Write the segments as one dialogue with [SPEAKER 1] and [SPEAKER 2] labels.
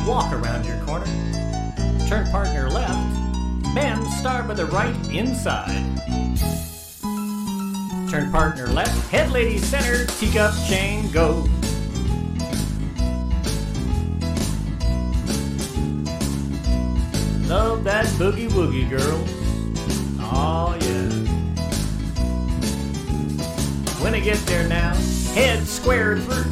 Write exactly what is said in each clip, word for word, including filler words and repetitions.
[SPEAKER 1] walk around your corner. Turn partner left. Men start with the right inside. Turn partner left. Head lady center. Teacup chain go. Love that boogie woogie, girls. Oh yeah. When I get there now, head square through.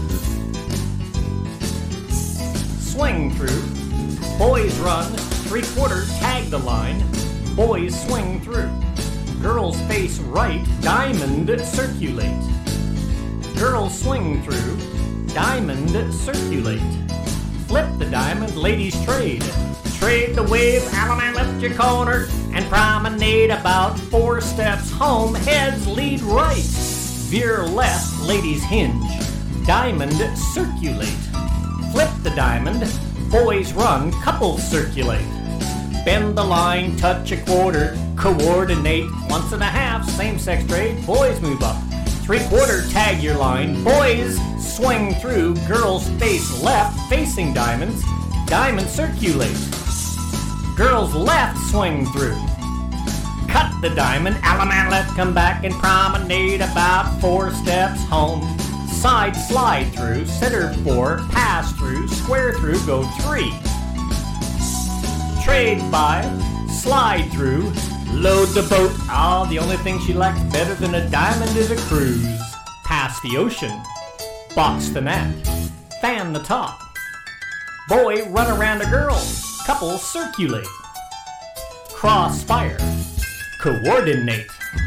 [SPEAKER 1] Swing through. Boys run. Three quarter tag the line. Boys swing through. Girls face right. Diamond circulate. Girls swing through. Diamond circulate. Flip the diamond. Ladies trade. Trade the wave. Alaman left your corner and promenade about four steps home. Heads lead right. Veer left. Ladies hinge. Diamond circulate. Flip the diamond. Boys run. Couples circulate. Bend the line. Touch a quarter. Coordinate. Once and a half. Same-sex trade. Boys move up. Three quarter. Tag your line. Boys swing through. Girls face left. Facing diamonds. Diamond circulate. Girls left swing through. Cut the diamond. Alaman left come back and promenade about four steps home. Side slide through. Center four. Pass through. Square through. Go three. Trade by. Slide through. Load the boat. Ah, oh, the only thing she likes better than a diamond is a cruise. Pass the ocean. Box the net. Fan the top. Boy run around a girl. Couple circulate. Crossfire. Coordinate.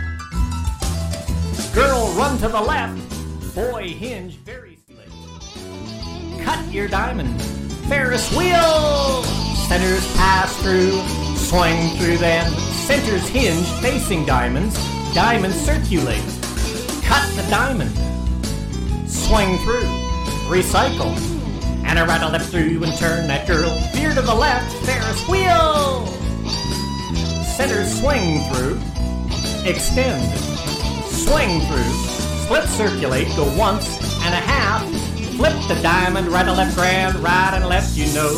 [SPEAKER 1] Girl run to the left. Boy hinge very late. Cut your diamond. Ferris wheel. Centers pass through. Swing through them. Centers hinge facing diamonds. Diamonds circulate. Cut the diamond. Swing through. Recycle. And a rattle left through and turn that girl. Veer to the left, Ferris wheel. Center swing through. Extend. Swing through. Split circulate, go once and a half. Flip the diamond, right and left grand, right and left you know.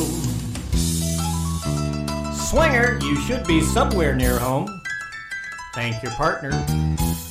[SPEAKER 1] Swinger, you should be somewhere near home. Thank your partner.